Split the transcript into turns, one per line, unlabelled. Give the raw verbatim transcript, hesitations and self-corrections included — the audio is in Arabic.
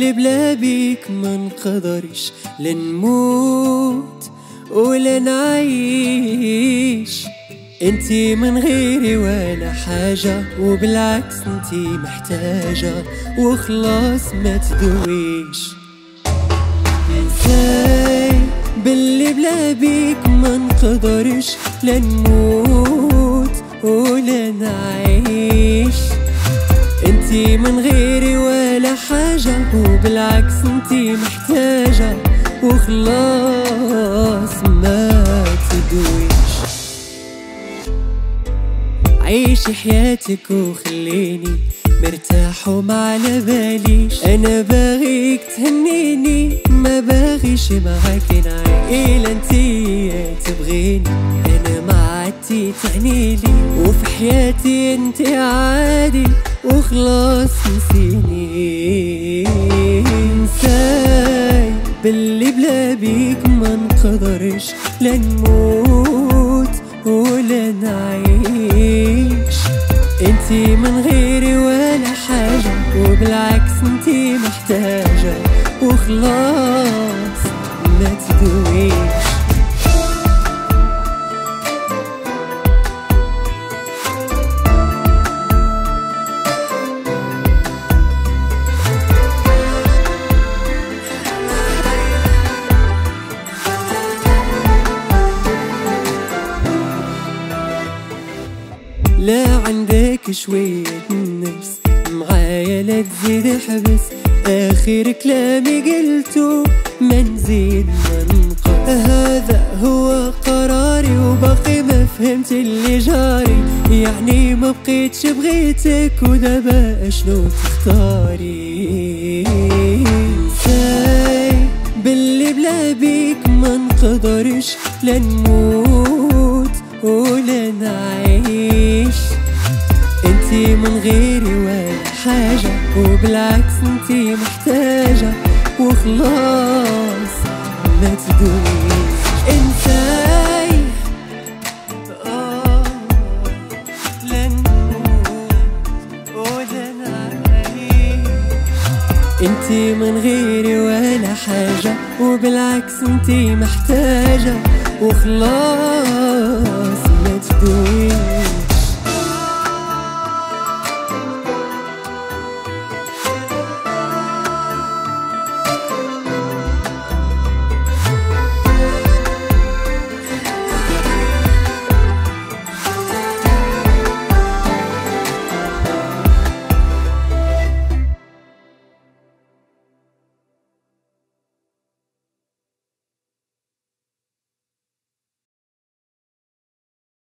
باللي بلا بيك ما نقدرش لا نموت ولا نعيش. انتي من غيري ولا حاجة، وبالعكس انتي محتاجة وخلاص ما تدويش. ازاي باللي بلا بيك ما نقدرش لا نموت ولا نعيش. انتي من غيري ولا حاجة، وبالعكس انتي محتاجة وخلاص ما تدويش. عيشي حياتك وخليني مرتاح وما على باليش. انا باغيك تهنيني ما باغيش معاك نعيش. إلا انتي تبغيني انا ما عدتي تعنيلي، وفي حياتي انتي عادي وخلاص نسيني. انساي باللي بلا بيك ما نقدرش لا نموت ولا نعيش. انتي من غيري ولا حاجة، وبالعكس انتي محتاجة وخلاص ما تدويش. لا عندك شوية نفس معايا لا تزيد حبس. آخر كلامي قلته ما نزيد ما ننقص. هذا هو قراري وباقي ما فهمت اللي جاري. يعني ما بقيتش بغيتك ودابا اشنو تختاري. انساي باللي بلا بيك ما نقدرش لا نموت ولا نعيش. انتي من غيري ولا حاجة، وبالعكس انتي محتاجة وخلاص ما تدويش. انساي آه لا نموت ولا نعيش. انتي من غيري ولا حاجة، وبالعكس انتي محتاجة وخلاص ما تدويش.